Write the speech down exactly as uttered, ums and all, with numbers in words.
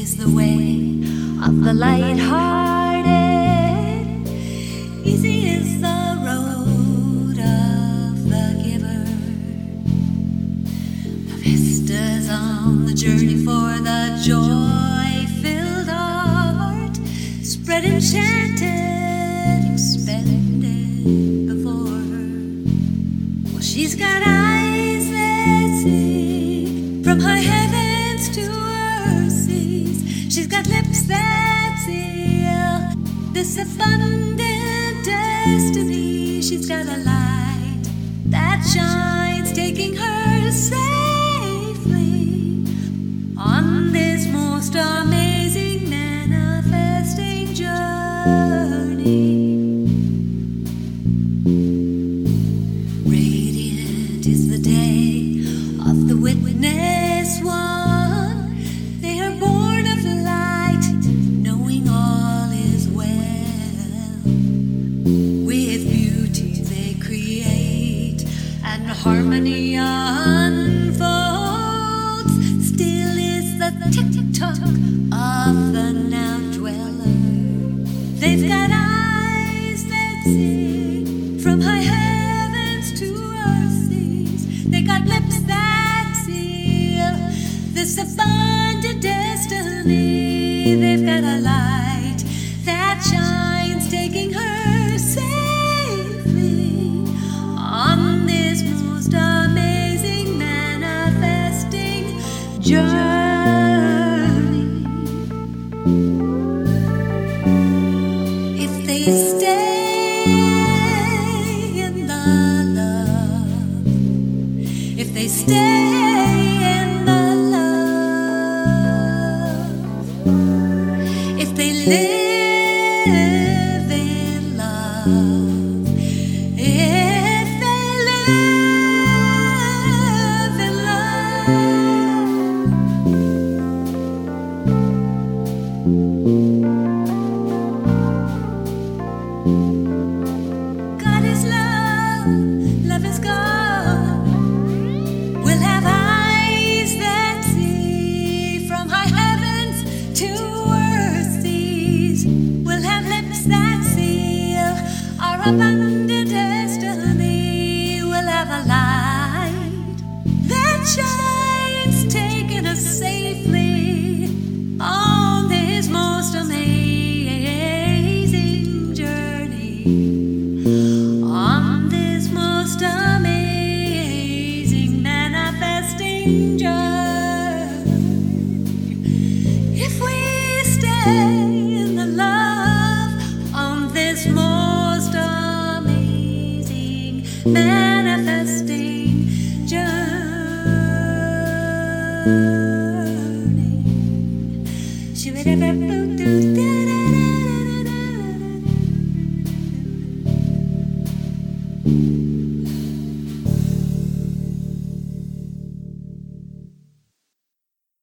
is the way of the light-hearted. Easy is the road of the giver. The vistas on the journey for the joy-filled heart, spread enchanted, expanded before her. Well, she's got eyes that see from high heavens to earth seas. She's got lips that seal this abundant destiny. She's got a light that shines, taking her safely on this most amazing manifesting journey. Radiant is the day of the witness one. They are born of light, knowing all is well. With beauty they create, and harmony unfolds. Still is the tick-tock of the now dweller. They've got eyes that see from high heavens to earth seas. They got lips that seal this abundant destiny. They've got a light that shines, taking her safely on this most amazing manifesting journey. If they stay in the love, if they stay in the love, if they live in love, if they live in love. God is love, love is God. We'll have eyes that see from high heavens to earth seas. We'll have lips that seal our abundant destiny. We'll have a light that shines, taking us safely on this most amazing journey. On this most amazing manifesting journey. If we stay in the love on this most amazing manifesting journey. Shoo-ba-da-ba-boo-doo-da-da.